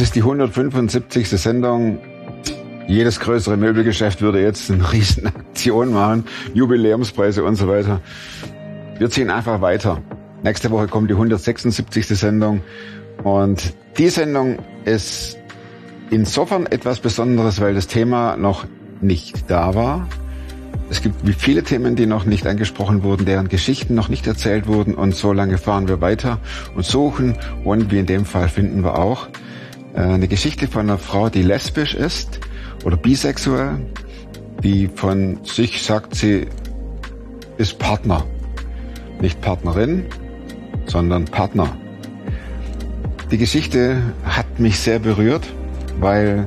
ist die 175. Sendung. Jedes größere Möbelgeschäft würde jetzt eine riesen Aktion machen, Jubiläumspreise und so weiter. Wir ziehen einfach weiter. Nächste Woche kommt die 176. Sendung und die Sendung ist insofern etwas Besonderes, weil das Thema noch nicht da war. Es gibt wie viele Themen, die noch nicht angesprochen wurden, deren Geschichten noch nicht erzählt wurden und so lange fahren wir weiter und suchen und wie in dem Fall finden wir auch eine Geschichte von einer Frau, die lesbisch ist oder bisexuell, die von sich sagt, sie ist Partner. Nicht Partnerin, sondern Partner. Die Geschichte hat mich sehr berührt, weil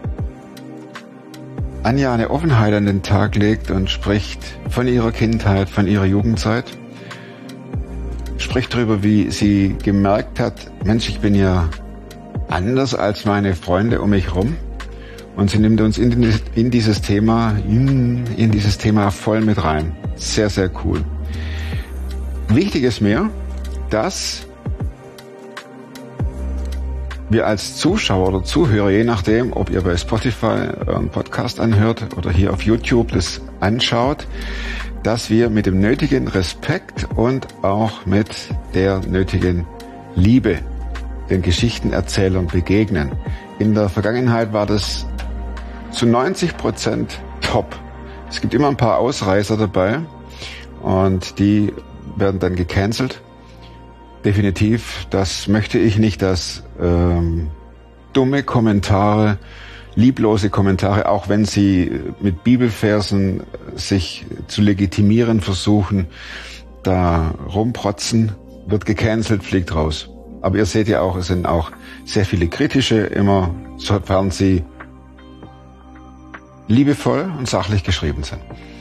Anja eine Offenheit an den Tag legt und spricht von ihrer Kindheit, von ihrer Jugendzeit. Spricht darüber, wie sie gemerkt hat, Mensch, ich bin ja anders als meine Freunde um mich herum. Und sie nimmt uns in dieses Thema voll mit rein. Sehr, sehr cool. Wichtig ist mir, dass wir als Zuschauer oder Zuhörer, je nachdem, ob ihr bei Spotify einen Podcast anhört oder hier auf YouTube das anschaut, dass wir mit dem nötigen Respekt und auch mit der nötigen Liebe den Geschichtenerzählern begegnen. In der Vergangenheit war das zu 90% top. Es gibt immer ein paar Ausreißer dabei und die werden dann gecancelt. Definitiv, das möchte ich nicht, dass dumme Kommentare, lieblose Kommentare, auch wenn sie mit Bibelversen sich zu legitimieren versuchen, da rumprotzen, wird gecancelt, fliegt raus. Aber ihr seht ja auch, es sind auch sehr viele kritische, immer sofern sie liebevoll und sachlich geschrieben sind.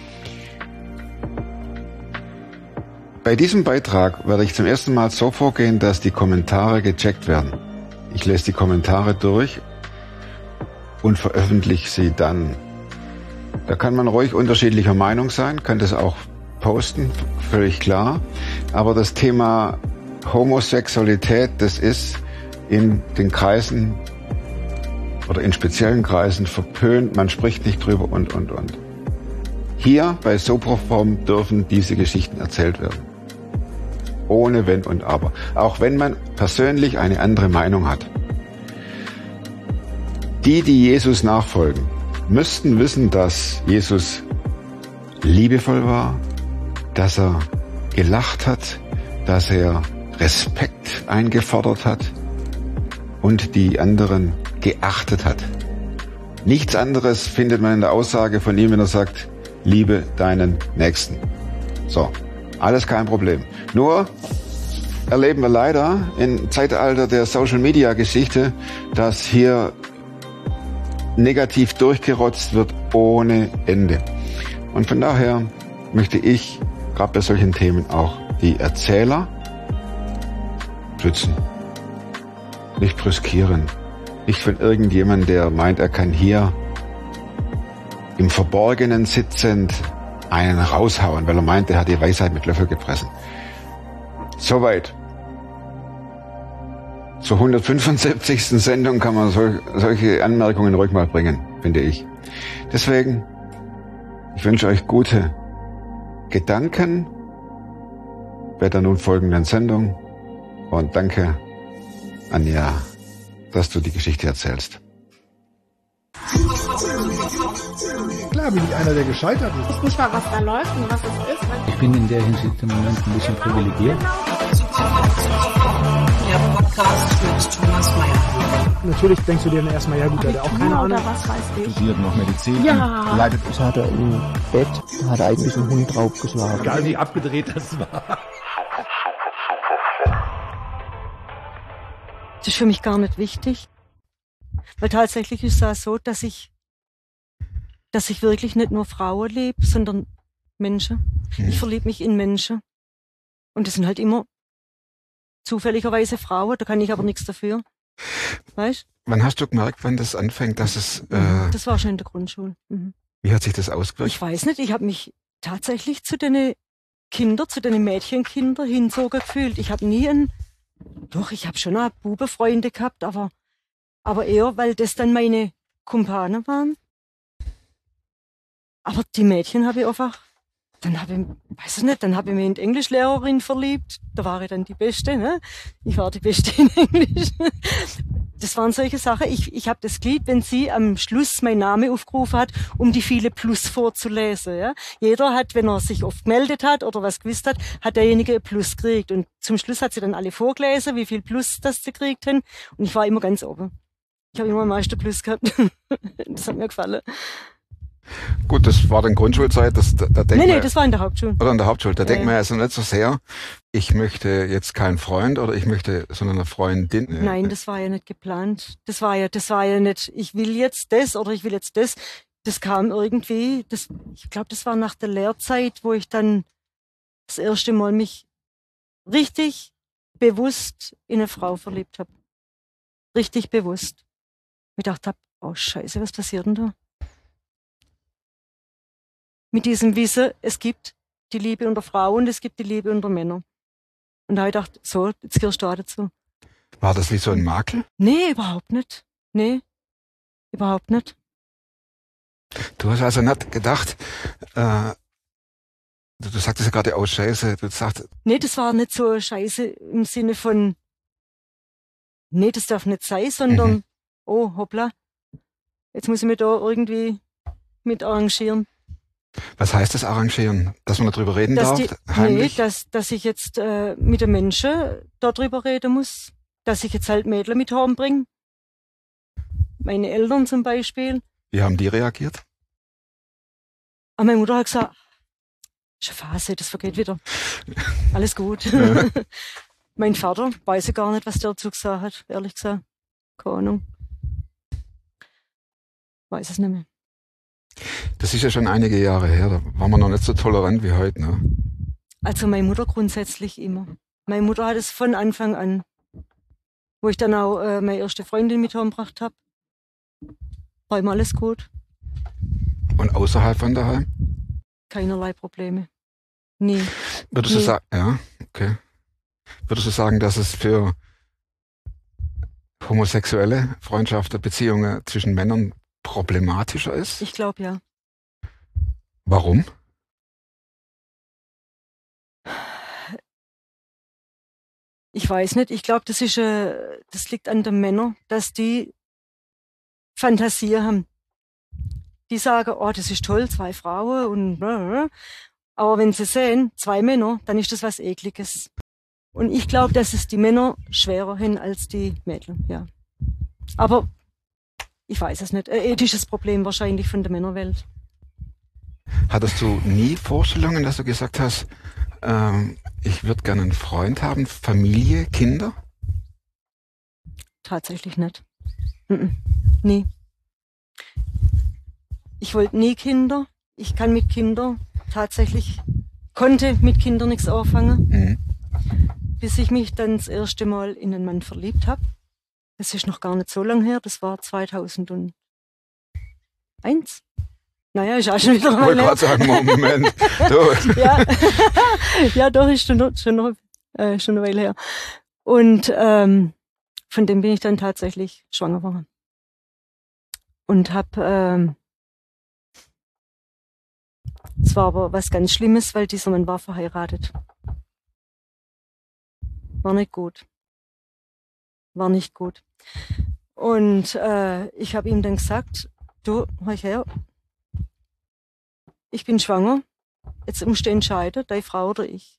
Bei diesem Beitrag werde ich zum ersten Mal so vorgehen, dass die Kommentare gecheckt werden. Ich lese die Kommentare durch und veröffentliche sie dann. Da kann man ruhig unterschiedlicher Meinung sein, kann das auch posten, völlig klar. Aber das Thema Homosexualität, das ist in den Kreisen oder in speziellen Kreisen verpönt, man spricht nicht drüber und. Hier bei Soproform dürfen diese Geschichten erzählt werden. Ohne Wenn und Aber. Auch wenn man persönlich eine andere Meinung hat. Die Jesus nachfolgen, müssten wissen, dass Jesus liebevoll war, dass er gelacht hat, dass er Respekt eingefordert hat und die anderen geachtet hat. Nichts anderes findet man in der Aussage von ihm, wenn er sagt, liebe deinen Nächsten. So, alles kein Problem. Nur erleben wir leider im Zeitalter der Social-Media-Geschichte, dass hier negativ durchgerotzt wird ohne Ende. Und von daher möchte ich gerade bei solchen Themen auch die Erzähler schützen. Nicht brüskieren. Nicht von irgendjemandem, der meint, er kann hier im Verborgenen sitzend einen raushauen, weil er meint, er hat die Weisheit mit Löffel gefressen. Soweit. Zur 175. Sendung kann man solche Anmerkungen ruhig mal bringen, finde ich. Deswegen, ich wünsche euch gute Gedanken bei der nun folgenden Sendung und danke, Anja, dass du die Geschichte erzählst. Klar bin ich einer, der gescheitert ist. Ich weiß nicht mal, was da läuft und was es ist. Ich bin in der Hinsicht im Moment ein bisschen privilegiert. Der Podcast mit Thomas Mayer. Natürlich denkst du dir dann erstmal, ja gut, der hat auch keine Ahnung. Oder was weiß ich. Studiert noch Medizin. Ja. Leidet. Das hat er im Bett, hat er eigentlich einen Hund draufgeschlagen. Egal wie abgedreht das war. Das ist für mich gar nicht wichtig. Weil tatsächlich ist es so, dass ich wirklich nicht nur Frauen liebe, sondern Menschen. Ich verliebe mich in Menschen. Und das sind halt immer zufälligerweise Frauen, da kann ich aber nichts dafür. Weißt? Wann hast du gemerkt, wann das anfängt, dass es... Das war schon in der Grundschule. Mhm. Wie hat sich das ausgewirkt? Ich weiß nicht, ich habe mich tatsächlich zu den Mädchenkindern hinzogen gefühlt. Ich habe nie ich habe schon auch Bubenfreunde gehabt, aber Aber eher, weil das dann meine Kumpane waren. Aber die Mädchen habe ich einfach, dann habe ich mich in die Englischlehrerin verliebt. Da war ich dann die Beste, ne? Ich war die Beste in Englisch. Das waren solche Sachen. Ich habe das Glied, wenn sie am Schluss meinen Namen aufgerufen hat, um die viele Plus vorzulesen. Ja? Jeder hat, wenn er sich oft gemeldet hat oder was gewusst hat, hat derjenige ein Plus gekriegt. Und zum Schluss hat sie dann alle vorgelesen, wie viel Plus das sie gekriegt haben. Und ich war immer ganz oben. Ich habe immer am meisten Plus gehabt. Das hat mir gefallen. Gut, das war dann Grundschulzeit. Da denkt man, Das war in der Hauptschule. oder in der Hauptschule. Da Ja, denkt man ja. ja so nicht so sehr, ich möchte jetzt keinen Freund oder ich möchte, sondern eine Freundin. Nein, das war ja nicht geplant. Das war ja nicht, ich will jetzt das oder ich will jetzt das. Das kam irgendwie, ich glaube, das war nach der Lehrzeit, wo ich dann das erste Mal mich richtig bewusst in eine Frau verliebt habe. Richtig bewusst. Ich dachte hab, oh Scheiße, was passiert denn da? Mit diesem Wissen, es gibt die Liebe unter Frauen und es gibt die Liebe unter Männern. Und da habe ich gedacht, so, jetzt gehörst du auch dazu. War das wie so ein Makel? Nee, überhaupt nicht. Nee, überhaupt nicht. Du hast also nicht gedacht, du sagtest ja gerade, oh Scheiße, du sagst, Nee, das war nicht so Scheiße im Sinne von, nee, das darf nicht sein, sondern, oh, hoppla, jetzt muss ich mich da irgendwie mit arrangieren. was heißt das arrangieren? Dass man darüber reden darf, Nee, heimlich? dass ich jetzt mit den Menschen darüber reden muss, dass ich jetzt halt Mädchen mit heimbringe. Meine Eltern zum Beispiel. Wie haben die reagiert? Aber meine Mutter hat gesagt, ist eine Phase, das vergeht wieder. Alles gut. Ja. Mein Vater, weiß ich gar nicht, was der dazu gesagt hat, ehrlich gesagt. Keine Ahnung. Weiß es nicht mehr. Das ist ja schon einige Jahre her, da waren wir noch nicht so tolerant wie heute. Ne? Also meine Mutter grundsätzlich immer. Meine Mutter hat es von Anfang an, wo ich dann auch meine erste Freundin mit heimgebracht habe. War immer alles gut. Und außerhalb von daheim? Keinerlei Probleme. Nie. Würdest du Nee. sagen, ja, okay. Würdest du sagen, dass es für homosexuelle Freundschaften, Beziehungen zwischen Männern problematischer ist? Ich glaube ja. Warum? Ich weiß nicht. Ich glaube, das liegt an den Männern, dass die Fantasie haben. Die sagen, oh, das ist toll, 2 Frauen und aber wenn sie sehen, 2 Männer, dann ist das was Ekliges. Und ich glaube, dass es die Männer schwerer hin als die Mädchen, ja. Aber ich weiß es nicht. Ein ethisches Problem wahrscheinlich von der Männerwelt. Hattest du nie Vorstellungen, dass du gesagt hast, ich würde gerne einen Freund haben, Familie, Kinder? Tatsächlich nicht. Nie. Ich wollte nie Kinder. Ich kann mit Kindern konnte mit Kindern nichts anfangen, Mhm. bis ich mich dann das erste Mal in einen Mann verliebt habe. Das ist noch gar nicht so lang her, das war 2001. Naja, ist auch schon wieder Ich wollte mal gerade sagen, Moment. Du, Ja, ja, doch, ist schon eine Weile her. Und von dem bin ich dann tatsächlich schwanger geworden. Und es war aber was ganz Schlimmes, weil dieser Mann war verheiratet. War nicht gut. War nicht gut. Und ich habe ihm dann gesagt, du, hör her, ich bin schwanger, jetzt musst du entscheiden, deine Frau oder ich.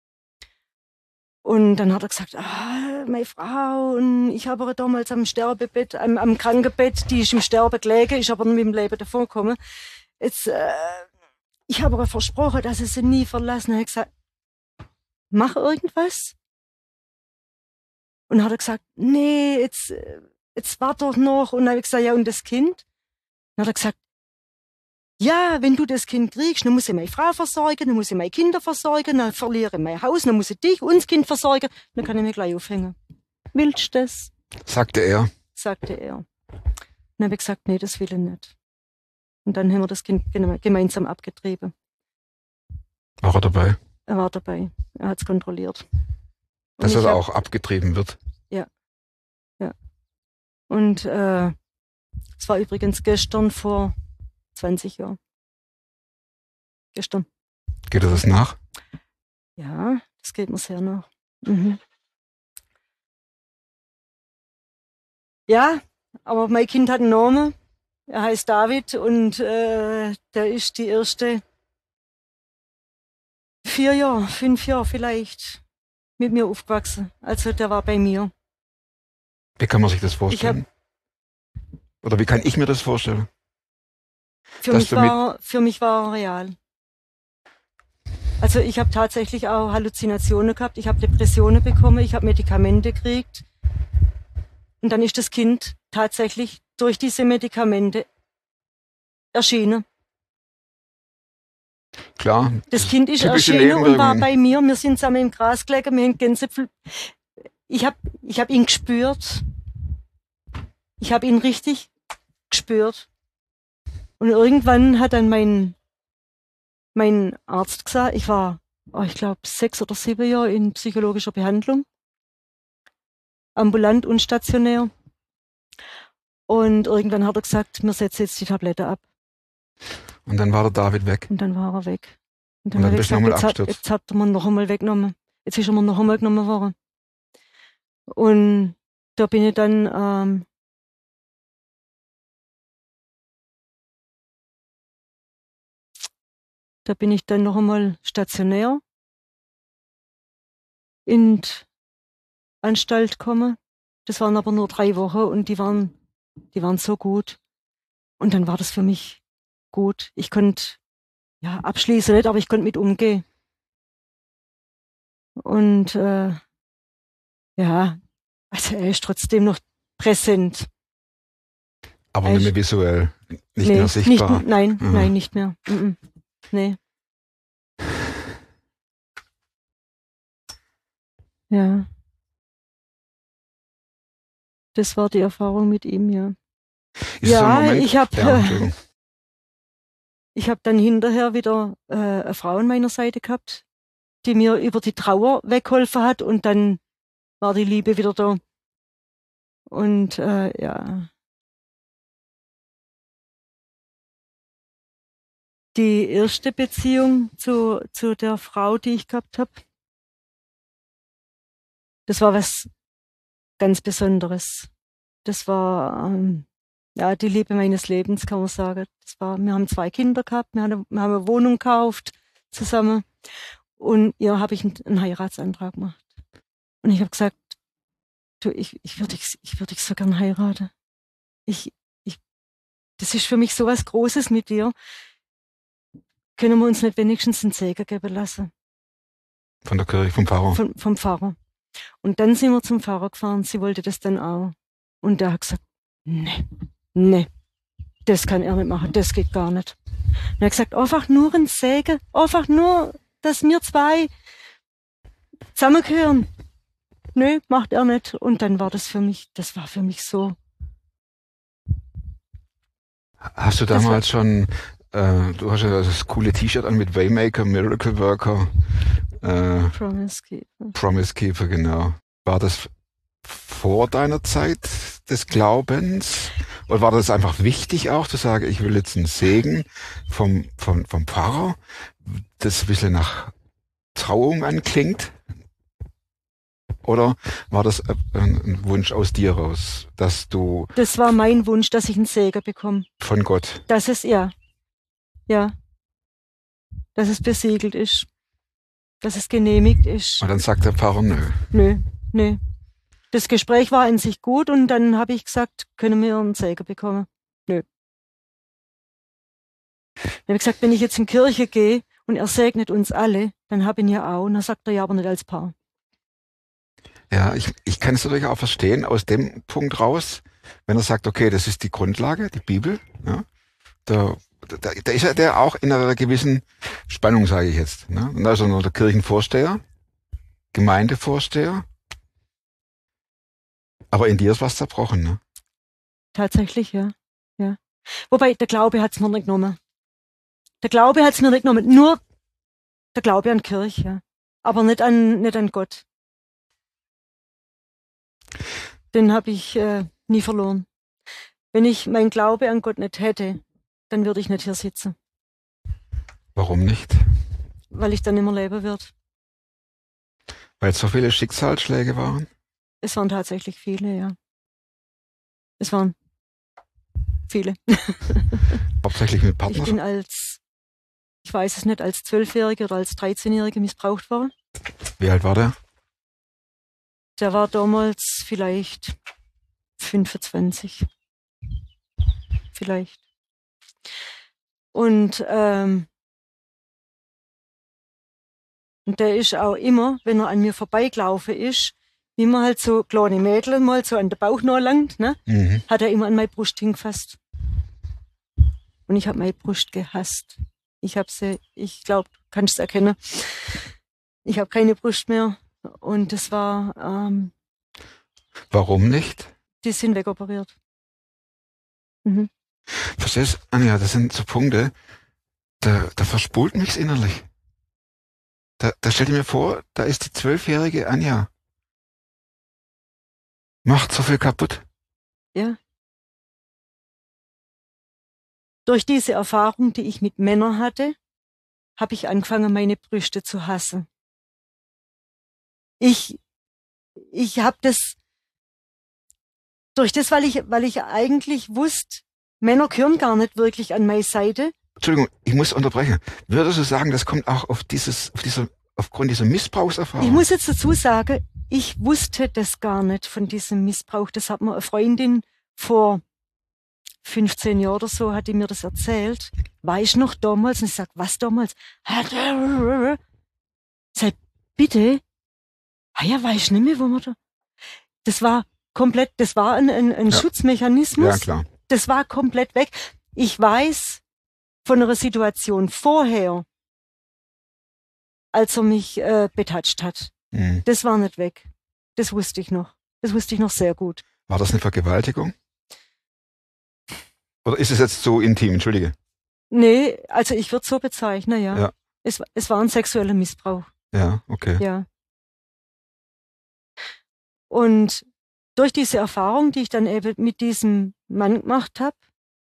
Und dann hat er gesagt, meine Frau, und ich habe aber damals am Sterbebett, am Krankenbett, die ist im Sterben gelegen, ist aber nicht mit dem Leben davongekommen. Jetzt, ich habe aber versprochen, dass ich sie nie verlassen. Er hat gesagt, mach irgendwas. Und hat er gesagt, nee, jetzt warte doch noch. Und dann habe ich gesagt, ja, und das Kind? Dann hat er gesagt, ja, wenn du das Kind kriegst, dann muss ich meine Frau versorgen, dann muss ich meine Kinder versorgen, dann verliere ich mein Haus, dann muss ich dich und das Kind versorgen, dann kann ich mich gleich aufhängen. Willst du das? sagte er. Sagte er. Dann habe ich gesagt, nee, das will ich nicht. Und dann haben wir das Kind gemeinsam abgetrieben. War er dabei? Er war dabei. Er hat es kontrolliert. Und Dass ich er hab- auch abgetrieben wird. Ja. Ja. Und es war übrigens gestern vor 20 Jahren. Gestern. Geht dir das nach? Ja, das geht mir sehr nach. Mhm. Ja, aber mein Kind hat einen Namen. Er heißt David und der ist die erste 4 Jahre, 5 Jahre vielleicht mit mir aufgewachsen. Also der war bei mir. Wie kann man sich das vorstellen? Oder wie kann ich mir das vorstellen? Für mich war er real. Also ich habe tatsächlich auch Halluzinationen gehabt, ich habe Depressionen bekommen, ich habe Medikamente gekriegt. Und dann ist das Kind tatsächlich durch diese Medikamente erschienen. Klar. Das Kind ist typische erschienen und war Nebenwirkungen. bei mir. Wir sind zusammen im Gras gelegen, wir haben Gänsefühl. Ich hab ihn gespürt. Ich habe ihn richtig gespürt. Und irgendwann hat dann mein Arzt gesagt, ich war, ich glaube, 6 oder 7 Jahre in psychologischer Behandlung. Ambulant und stationär. Und irgendwann hat er gesagt, wir setzen jetzt die Tablette ab. Und dann war der David weg. Und dann war er weg. Und Und dann hat er bist du nochmal abgestürzt. jetzt hat er mir noch einmal weggenommen. Jetzt ist er mir noch einmal genommen worden. Und da bin ich dann noch einmal stationär in die Anstalt gekommen. Das waren aber nur 3 Wochen und die waren so gut. Und dann war das für mich gut. Ich konnte, ja, abschließen nicht, aber ich konnte mit umgehen. Und ja, also er ist trotzdem noch präsent. Aber nicht mehr visuell, nicht mehr sichtbar. Nein, nicht mehr. Nee. Ja. Das war die Erfahrung mit ihm, ja. Ist so ein Moment- Entschuldigung. Ich habe dann hinterher wieder eine Frau an meiner Seite gehabt, die mir über die Trauer weggeholfen hat und dann war die Liebe wieder da. Und ja. Die erste Beziehung zu der Frau, die ich gehabt habe, das war was ganz Besonderes. Das war ja die Liebe meines Lebens, kann man sagen. Wir haben 2 Kinder gehabt, wir haben eine Wohnung gekauft zusammen und ihr habe ich einen Heiratsantrag gemacht. Und ich habe gesagt, du, ich würde dich so gern heiraten. Das ist für mich so was Großes mit dir. Können wir uns nicht wenigstens einen Segen geben lassen? Von der Kirche, vom Pfarrer. Vom Pfarrer. Und dann sind wir zum Pfarrer gefahren, sie wollte das dann auch. Und der hat gesagt, nee, das kann er nicht machen, das geht gar nicht. Und er hat gesagt, einfach nur ein Segen, einfach nur, dass wir 2 zusammengehören. Nö, macht er nicht. Und dann war das war für mich so. Hast du damals schon, du hast ja das coole T-Shirt an mit Waymaker, Miracle Worker, Promise Keeper, genau. War das vor deiner Zeit des Glaubens? Oder war das einfach wichtig auch, zu sagen, ich will jetzt einen Segen vom Pfarrer, das ein bisschen nach Trauung anklingt? Oder war das ein Wunsch aus dir raus, dass du... Das war mein Wunsch, dass ich einen Segen bekomme. Von Gott? Dass es, ja, dass es besiegelt ist. Dass es genehmigt ist. Und dann sagt der Pfarrer, nö. Nö. Das Gespräch war in sich gut und dann habe ich gesagt, können wir einen Segen bekommen? Nö. Dann habe ich gesagt, wenn ich jetzt in die Kirche gehe und er segnet uns alle, dann habe ich ihn ja auch. Und dann sagt er ja, aber nicht als Paar. Ja, ich kann es natürlich auch verstehen, aus dem Punkt raus, wenn er sagt, okay, das ist die Grundlage, die Bibel, ja, da ist ja der auch in einer gewissen Spannung, sage ich jetzt. Ne? Und da ist er noch der Kirchenvorsteher, Gemeindevorsteher, aber in dir ist was zerbrochen, ne? Tatsächlich, ja. Wobei, der Glaube hat's mir nicht genommen. Der Glaube hat's mir nicht genommen. Nur der Glaube an Kirche, ja. Aber nicht an Gott. Den habe ich Nie verloren. Wenn ich mein Glaube an Gott nicht hätte, dann würde ich nicht hier sitzen. Warum nicht? Weil ich dann nicht mehr leben würde. Weil es so viele Schicksalsschläge waren? Es waren tatsächlich viele, ja. Es waren viele. Hauptsächlich mit Ich Partnern? bin ich weiß es nicht, als 12-Jährige oder als 13-Jährige missbraucht worden. Wie alt war der? Der war damals vielleicht 25. Vielleicht. Und der ist auch immer, wenn er an mir vorbeigelaufen ist, wie man halt so kleine Mädel mal so an der Bauchnabel langt, ne, hat er immer an meine Brust hingefasst. Und ich habe meine Brust gehasst. Ich glaube, kannst es erkennen. Ich habe keine Brust mehr. Und das war, Warum nicht? die sind wegoperiert. Verstehst du, Anja, das sind so Punkte, da verspult mich's innerlich. Da stell dir mir vor, da ist die 12-jährige Anja. Macht so viel kaputt. Ja. Durch diese Erfahrung, die ich mit Männern hatte, habe ich angefangen, meine Brüste zu hassen. Ich habe das, weil ich eigentlich wusste, Männer gehören gar nicht wirklich an meine Seite. Entschuldigung, ich muss unterbrechen. Würdest du sagen, das kommt auch aufgrund dieser Missbrauchserfahrung? Ich muss jetzt dazu sagen, ich wusste das gar nicht von diesem Missbrauch. Das hat mir eine Freundin vor 15 Jahren oder so, hat die mir das erzählt. War ich noch damals? Und ich sag, was damals? Sag, bitte? Ja, weiß ich nicht mehr, wo man da... Das war komplett, das war ein Schutzmechanismus. Ja, klar. Das war komplett weg. Ich weiß von einer Situation vorher, als er mich betatscht hat. Das war nicht weg. Das wusste ich noch. Das wusste ich noch sehr gut. War das eine Vergewaltigung? Oder ist es jetzt so intim? Entschuldige. Nee, also ich würde so bezeichnen, ja. Ja. Es war ein sexueller Missbrauch. Ja, okay. Ja. Und durch diese Erfahrung, die ich dann eben mit diesem Mann gemacht habe,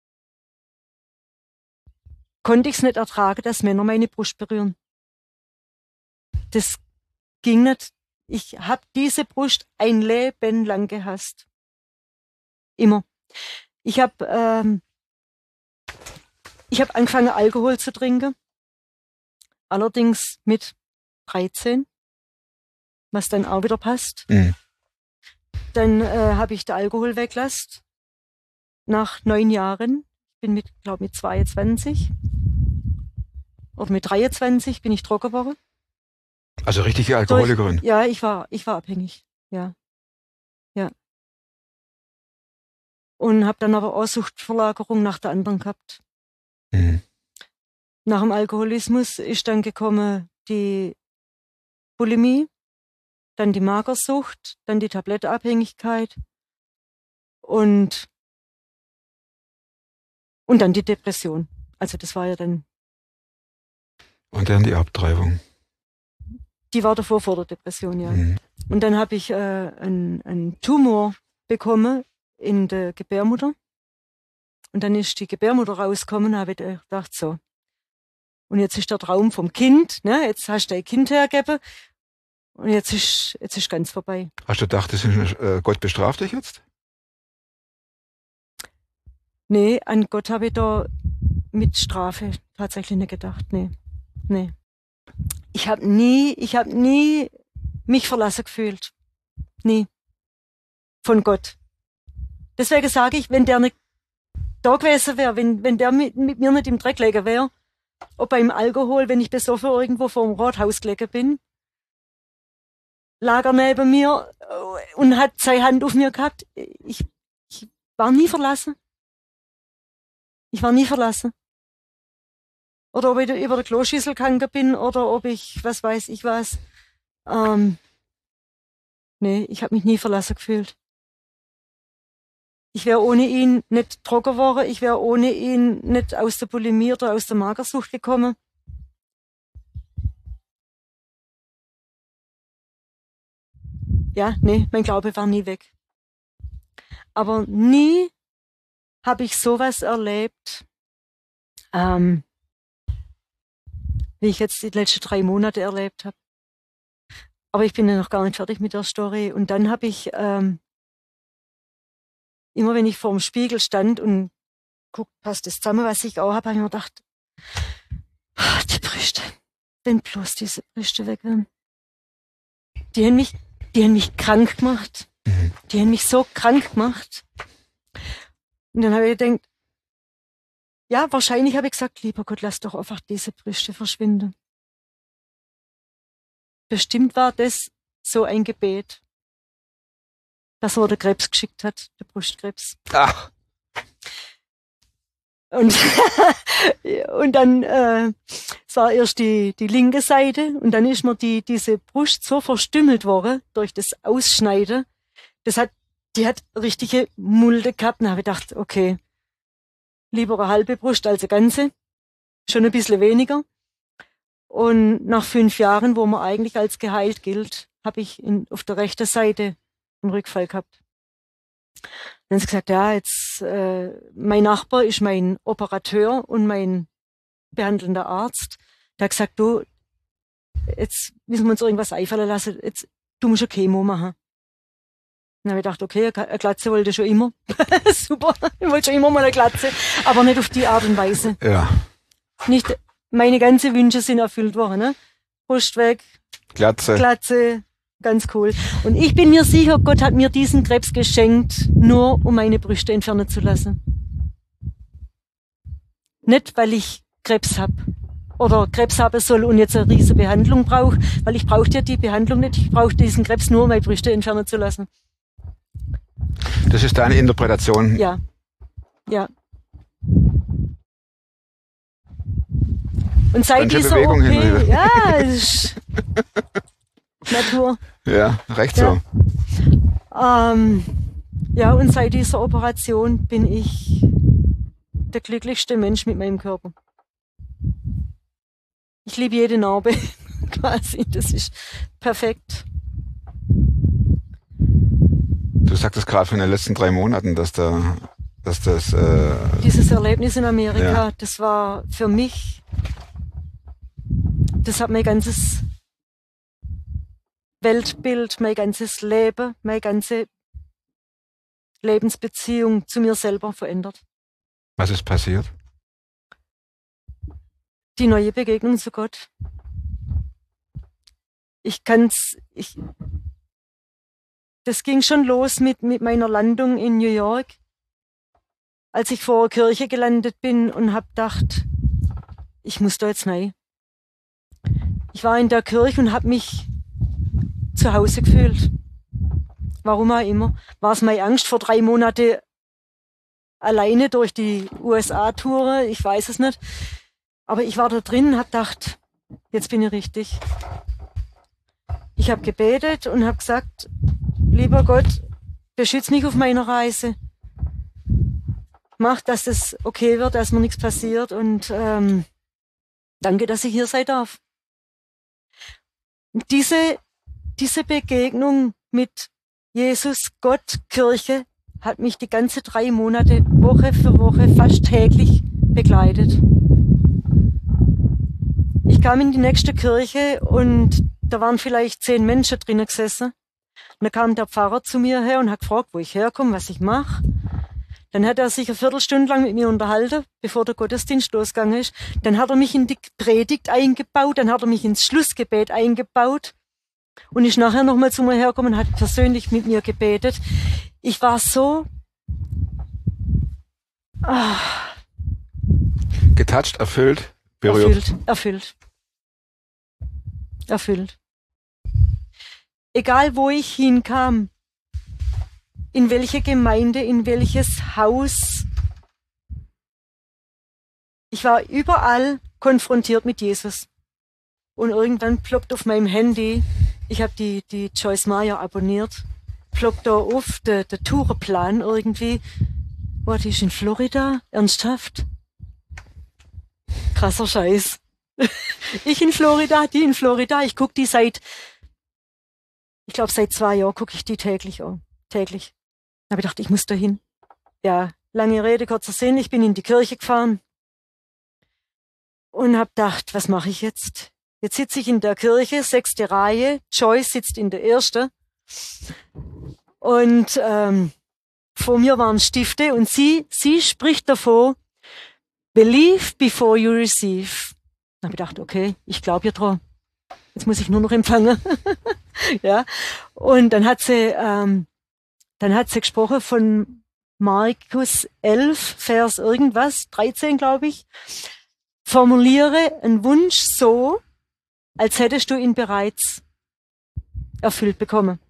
konnte ich es nicht ertragen, dass Männer meine Brust berühren. Das ging nicht. Ich habe diese Brust ein Leben lang gehasst. Immer. Ich habe angefangen, Alkohol zu trinken. Allerdings mit 13, was dann auch wieder passt. Dann habe ich den Alkohol weggelassen. Nach 9 Jahren. Ich bin mit 22 oder mit 23 bin ich trocken geworden. Also richtige Alkoholikerin. Ja, ich war abhängig. Ja. Ja. Und habe dann aber auch Suchtverlagerung nach der anderen gehabt. Nach dem Alkoholismus ist dann gekommen die Bulimie, dann die Magersucht, dann die Tablettenabhängigkeit und dann die Depression. Also das war ja dann... Und dann die Abtreibung. Die war davor, vor der Depression, ja. Und dann habe ich einen Tumor bekommen in der Gebärmutter. Und dann ist die Gebärmutter rausgekommen, habe ich gedacht, so. Und jetzt ist der Traum vom Kind, ne? Jetzt hast du dein Kind hergegeben. Und jetzt ist ganz vorbei. Hast du gedacht, Gott bestraft dich jetzt? Nee, an Gott habe ich da mit Strafe tatsächlich nicht gedacht. Nee. Ich habe nie mich verlassen gefühlt. Nie. Von Gott. Deswegen sage ich, wenn der nicht da gewesen wäre, wenn der mit mir nicht im Dreck gelegen wäre, ob beim Alkohol, wenn ich besoffen irgendwo vor dem Rathaus gelegen bin, lag er neben mir und hat seine Hand auf mir gehabt. Ich war nie verlassen. Ich war nie verlassen. Oder ob ich über der Kloschüssel gegangen bin oder ob ich, was weiß ich was. Nee, ich habe mich nie verlassen gefühlt. Ich wäre ohne ihn nicht trocken geworden. Ich wäre ohne ihn nicht aus der Bulimie oder aus der Magersucht gekommen. Ja, nee, mein Glaube war nie weg. Aber nie habe ich sowas erlebt, wie ich jetzt die letzten 3 Monate erlebt habe. Aber ich bin ja noch gar nicht fertig mit der Story. Und dann habe ich, immer wenn ich vor dem Spiegel stand und guck, passt das zusammen, was ich auch habe ich mir gedacht, die Brüste, wenn bloß diese Brüste weg wären. Die haben mich krank gemacht. Die haben mich so krank gemacht. Und dann habe ich gedacht, ja, wahrscheinlich habe ich gesagt, lieber Gott, lass doch einfach diese Brüste verschwinden. Bestimmt war das so ein Gebet, dass er der Krebs geschickt hat, der Brustkrebs. Ach. Und, und dann, es war erst die linke Seite und dann ist mir diese Brust so verstümmelt worden durch das Ausschneiden. Die hat richtige Mulde gehabt. Und da habe ich gedacht, okay, lieber eine halbe Brust als eine ganze. Schon ein bisschen weniger. Und nach 5 Jahren, wo man eigentlich als geheilt gilt, habe ich auf der rechten Seite einen Rückfall gehabt. Dann haben sie gesagt, ja, jetzt mein Nachbar ist mein Operateur und mein behandelnder Arzt. Der hat gesagt, du, jetzt müssen wir uns irgendwas einfallen lassen, du musst eine Chemo machen. Dann habe ich gedacht, okay, eine Glatze wollte ich schon immer. Super, ich wollte schon immer mal eine Glatze, aber nicht auf die Art und Weise. Ja. Nicht, meine ganzen Wünsche sind erfüllt worden, ne? Brust weg, Glatze, ganz cool. Und ich bin mir sicher, Gott hat mir diesen Krebs geschenkt, nur um meine Brüste entfernen zu lassen. Nicht, weil ich Krebs habe oder Krebs haben soll und jetzt eine riesige Behandlung brauche, weil ich brauche ja die Behandlung nicht, ich brauche diesen Krebs nur, um meine Brüste entfernen zu lassen. Das ist deine Interpretation. Ja. Ja. Und seit dieser Bewegung OP, hin und wieder. ja, ist Natur. Ja, recht Ja. so. Ja, und seit dieser Operation bin ich der glücklichste Mensch mit meinem Körper. Ich liebe jede Narbe, quasi. Das ist perfekt. Du sagtest gerade von den letzten 3 Monaten, dass das Dieses Erlebnis in Amerika, Ja. das war für mich, das hat mein ganzes Weltbild, mein ganzes Leben, meine ganze Lebensbeziehung zu mir selber verändert. was ist passiert? Die neue Begegnung zu Gott. Das ging schon los mit meiner Landung in New York, als ich vor der Kirche gelandet bin und hab gedacht, ich muss da jetzt rein. Ich war in der Kirche und hab mich zu Hause gefühlt. Warum auch immer. War es meine Angst, vor 3 Monate alleine durch die USA-Tour? Ich weiß es nicht. Aber ich war da drin und hab gedacht, jetzt bin ich richtig. Ich habe gebetet und habe gesagt, lieber Gott, beschütz mich auf meiner Reise. Mach, dass es okay wird, dass mir nichts passiert und danke, dass ich hier sein darf. Und diese Begegnung mit Jesus, Gott, Kirche hat mich die ganze 3 Monate, Woche für Woche, fast täglich begleitet. Ich kam in die nächste Kirche und da waren vielleicht 10 Menschen drinnen gesessen. Und da kam der Pfarrer zu mir her und hat gefragt, wo ich herkomme, was ich mache. Dann hat er sich eine Viertelstunde lang mit mir unterhalten, bevor der Gottesdienst losgegangen ist. Dann hat er mich in die Predigt eingebaut, dann hat er mich ins Schlussgebet eingebaut und ist nachher nochmal zu mir hergekommen und hat persönlich mit mir gebetet. Ich war so Getoucht, erfüllt, berührt. Erfüllt. Egal wo ich hinkam, in welche Gemeinde, in welches Haus, ich war überall konfrontiert mit Jesus. Und irgendwann ploppt auf meinem Handy, ich habe die Joyce Meyer abonniert, ploppt da auf der Tourenplan irgendwie. Boah, die ist in Florida? Ernsthaft? Krasser Scheiß. Ich in Florida, die in Florida. Ich gucke die seit 2 Jahren gucke ich die täglich an. Täglich. Da habe ich gedacht, ich muss da hin. Ja, lange Rede, kurzer Sinn. Ich bin in die Kirche gefahren und habe gedacht, was mache ich jetzt? Jetzt sitze ich in der Kirche, 6. Reihe. Joyce sitzt in der 1. Und vor mir waren Stifte und sie spricht davor, believe before you receive. Da habe ich gedacht, okay, ich glaube ihr dran. Jetzt muss ich nur noch empfangen. Ja. Und dann hat sie gesprochen von Markus 11, Vers irgendwas, 13, glaube ich. Formuliere einen Wunsch so, als hättest du ihn bereits erfüllt bekommen.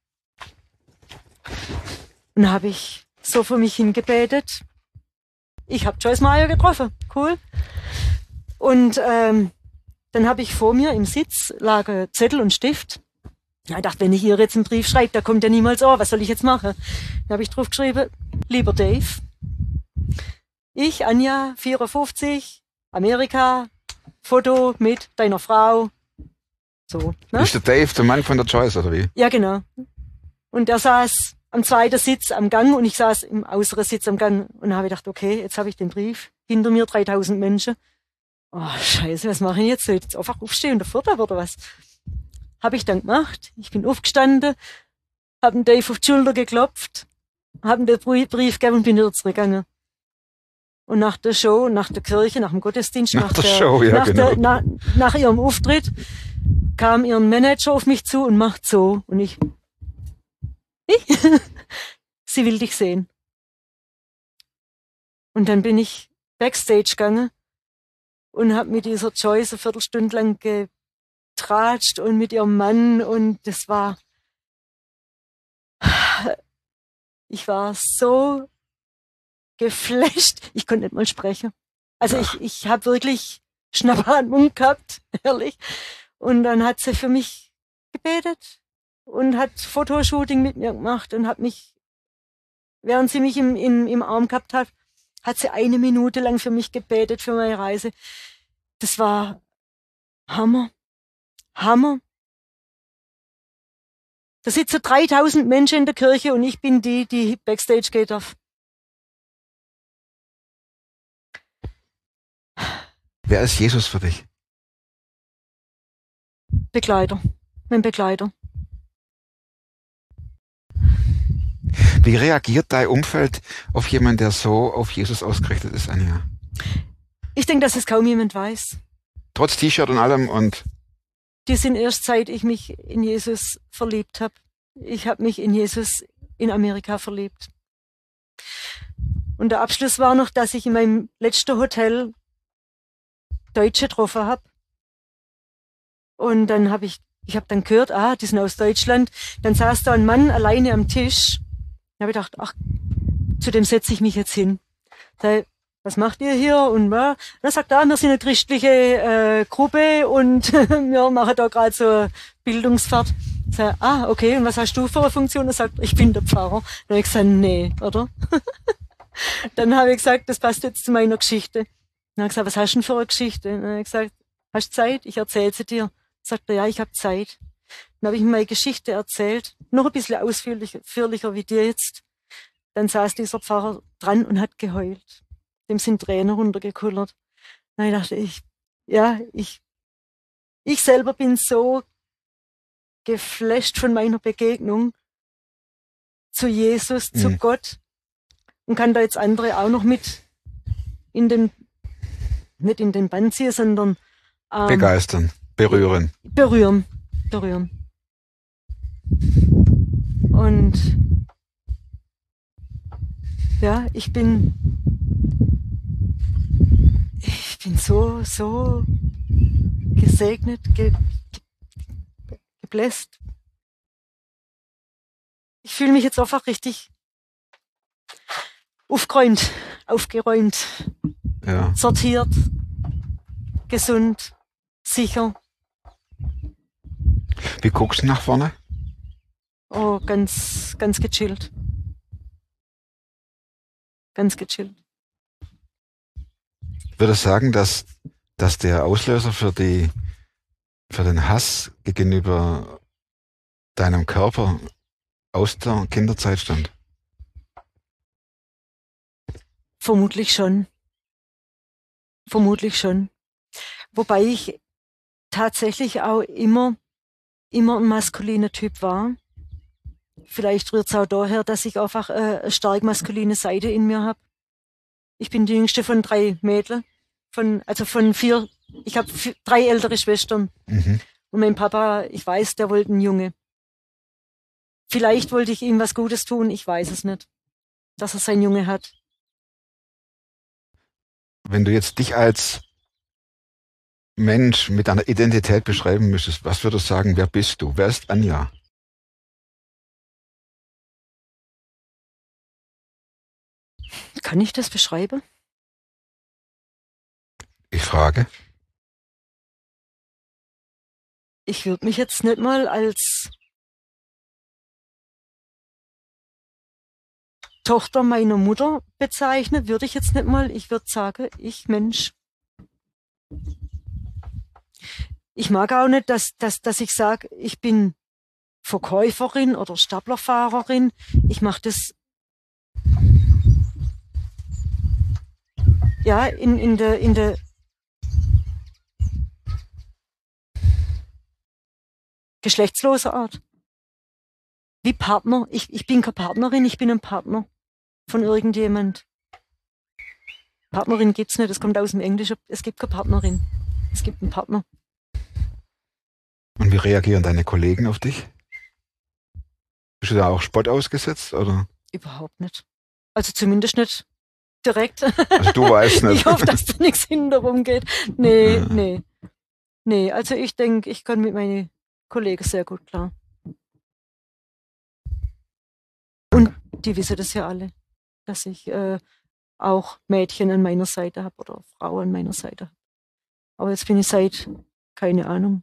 Und dann habe ich so für mich hingebetet. Ich habe Joyce Meyer getroffen. Cool. Und dann habe ich vor mir im Sitz lag Zettel und Stift. Ich dachte, wenn ich ihr jetzt einen Brief schreibe, da kommt ja niemals, was soll ich jetzt machen? Dann habe ich drauf geschrieben, lieber Dave, ich, Anja, 54, Amerika, Foto mit deiner Frau. So. Ne? Ist der Dave der Mann von der Joyce, oder wie? Ja, genau. Und er saß am 2. Sitz am Gang und ich saß im äußeren Sitz am Gang. Und dann habe ich gedacht, okay, jetzt habe ich den Brief. Hinter mir 3000 Menschen. Oh, scheiße, was mache ich jetzt? Soll ich jetzt einfach aufstehen und davor oder was? Habe ich dann gemacht. Ich bin aufgestanden, habe den Dave auf die Schulter geklopft, habe ihm den Brief gegeben und bin wieder zurückgegangen. Und nach der Show, nach der Kirche, nach dem Gottesdienst, nach ihrem Auftritt, kam ihr Manager auf mich zu und macht so. Und ich? Sie will dich sehen. Und dann bin ich Backstage gegangen und habe mit dieser Joyce eine Viertelstunde lang getratscht und mit ihrem Mann und das war, ich war so geflasht, ich konnte nicht mal sprechen. Also ich habe wirklich Schnappatmung gehabt, ehrlich. Und dann hat sie für mich gebetet und hat Fotoshooting mit mir gemacht und hat mich, während sie mich im Arm gehabt hat sie 1 Minute lang für mich gebetet, für meine Reise. Das war Hammer. Hammer. Da sitzen 3000 Menschen in der Kirche und ich bin die Backstage geht darf. Wer ist Jesus für dich? Begleiter. Mein Begleiter. Wie reagiert dein Umfeld auf jemanden, der so auf Jesus ausgerichtet ist, Anja? Ich denke, dass es kaum jemand weiß. Trotz T-Shirt und allem und... Die sind erst seit ich mich in Jesus verliebt habe. Ich habe mich in Jesus in Amerika verliebt. Und der Abschluss war noch, dass ich in meinem letzten Hotel Deutsche getroffen habe. Und dann habe ich dann gehört, die sind aus Deutschland. Dann saß da ein Mann alleine am Tisch. Da habe ich gedacht, zu dem setze ich mich jetzt hin. Da, was macht ihr hier? Und dann sagt er, wir sind eine christliche Gruppe und wir machen da gerade so eine Bildungsfahrt. Sag, okay, und was hast du für eine Funktion? Er sagt, ich bin der Pfarrer. Dann habe ich gesagt, nee, oder? Dann habe ich gesagt, das passt jetzt zu meiner Geschichte. Dann habe ich gesagt, was hast du denn für eine Geschichte? Dann habe ich gesagt, hast du Zeit? Ich erzähle sie dir. Sagt er, ja, ich habe Zeit. Dann habe ich ihm meine Geschichte erzählt, noch ein bisschen ausführlicher wie dir jetzt. Dann saß dieser Pfarrer dran und hat geheult. Dem sind Tränen runtergekullert. Dann dachte ich selber bin so geflasht von meiner Begegnung zu Jesus, zu Gott und kann da jetzt andere auch noch nicht in den Bann ziehen, sondern begeistern, berühren. Berühren. Und ja, ich bin so gesegnet, gebläst. Ich fühle mich jetzt einfach richtig aufgeräumt, sortiert, gesund, sicher. Wie guckst du nach vorne? Oh, ganz gechillt. Ganz gechillt. Ich würde sagen, dass der Auslöser für den Hass gegenüber deinem Körper aus der Kinderzeit stammt. Vermutlich schon. Wobei ich tatsächlich auch immer ein maskuliner Typ war. Vielleicht rührt es auch daher, dass ich einfach eine stark maskuline Seite in mir habe. Ich bin die jüngste von 3 Mädchen. Von 4. Ich habe 3 ältere Schwestern. Mhm. Und mein Papa, ich weiß, der wollte einen Junge. Vielleicht wollte ich ihm was Gutes tun, ich weiß es nicht. Dass er seinen Junge hat. Wenn du jetzt dich als Mensch mit einer Identität beschreiben müsstest, was würdest du sagen, wer bist du? Wer ist Anja? Kann ich das beschreiben? Ich frage. Ich würde mich jetzt nicht mal als Tochter meiner Mutter bezeichnen, würde ich jetzt nicht mal. Ich würde sagen, ich Mensch. Ich mag auch nicht, dass ich sage, ich bin Verkäuferin oder Staplerfahrerin. Ich mache das ja in der geschlechtsloser Art. Wie Partner. Ich bin keine Partnerin, ich bin ein Partner von irgendjemand. Partnerin gibt's nicht, das kommt aus dem Englischen. Es gibt keine Partnerin. Es gibt einen Partner. Und wie reagieren deine Kollegen auf dich? Bist du da auch Spott ausgesetzt, oder? Überhaupt nicht. Also zumindest nicht direkt. Also du weißt nicht. Ich hoffe, dass da nichts hinterrum geht. Nee. Also ich denke, ich kann mit meinen Kollegen sehr gut klar. Und die wissen das ja alle, dass ich auch Mädchen an meiner Seite habe oder Frauen an meiner Seite habe. Aber jetzt bin ich seit, keine Ahnung,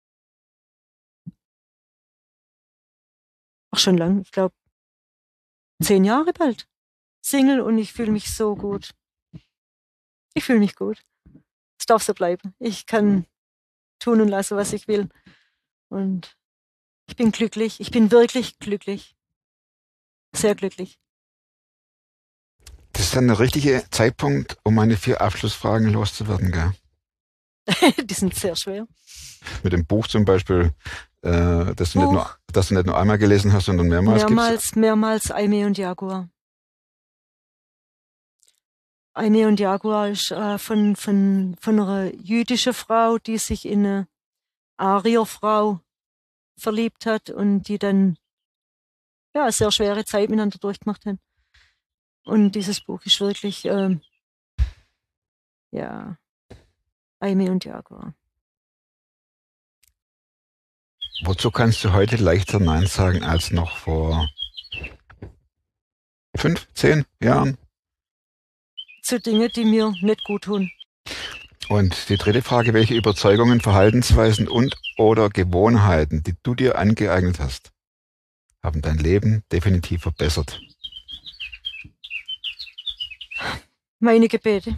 auch schon lang, ich glaube 10 Jahre bald, Single und ich fühle mich so gut. Ich fühle mich gut. Es darf so bleiben. Ich kann tun und lassen, was ich will. Und ich bin glücklich. Ich bin wirklich glücklich. Sehr glücklich. Das ist dann der richtige Zeitpunkt, um meine 4 Abschlussfragen loszuwerden, gell? Die sind sehr schwer. Mit dem Buch zum Beispiel, dass du nicht nur einmal gelesen hast, sondern mehrmals. Mehrmals Aimee und Jaguar. Aimee und Jaguar ist von einer jüdischen Frau, die sich in eine Arierfrau verliebt hat und die dann eine sehr schwere Zeit miteinander durchgemacht haben. Und dieses Buch ist wirklich Aimee und Jaguar. Wozu kannst du heute leichter Nein sagen als noch vor 5, 10 Jahren? Zu Dingen, die mir nicht gut tun. Und die 3. Frage, welche Überzeugungen, Verhaltensweisen und oder Gewohnheiten, die du dir angeeignet hast, haben dein Leben definitiv verbessert? Meine Gebete,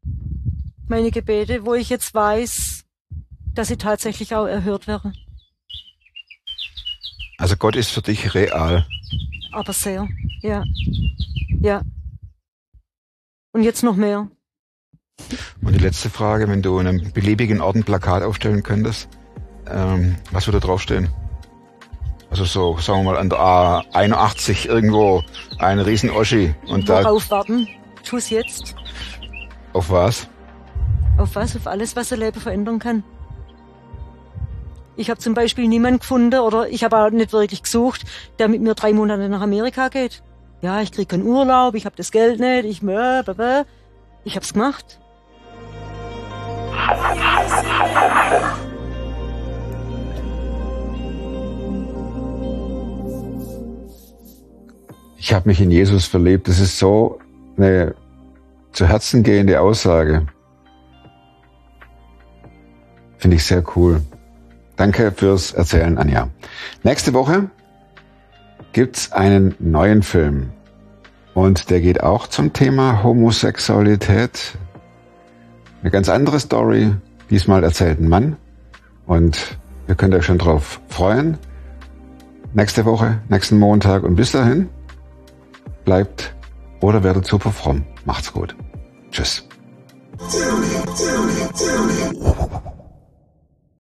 wo ich jetzt weiß, dass sie tatsächlich auch erhört werden. Also Gott ist für dich real. Aber sehr, ja. Und jetzt noch mehr. Und die letzte Frage, wenn du in einem beliebigen Ort ein Plakat aufstellen könntest, was würde draufstehen? Also so, sagen wir mal, an der A81 irgendwo ein riesen Oschi. Und worauf warten? Tu's jetzt. Auf was? Auf was? Auf alles, was ein Leben verändern kann. Ich habe zum Beispiel niemanden gefunden oder ich habe auch nicht wirklich gesucht, der mit mir 3 Monate nach Amerika geht. Ja, ich krieg keinen Urlaub, ich habe das Geld nicht, ich hab's gemacht. Ich habe mich in Jesus verliebt. Das ist so eine zu Herzen gehende Aussage. Finde ich sehr cool. Danke fürs Erzählen, Anja. Nächste Woche gibt's einen neuen Film. Und der geht auch zum Thema Homosexualität. Eine ganz andere Story. Diesmal erzählt ein Mann. Und ihr könnt euch schon drauf freuen. Nächste Woche, nächsten Montag. Und bis dahin, bleibt oder werdet super fromm. Macht's gut. Tschüss.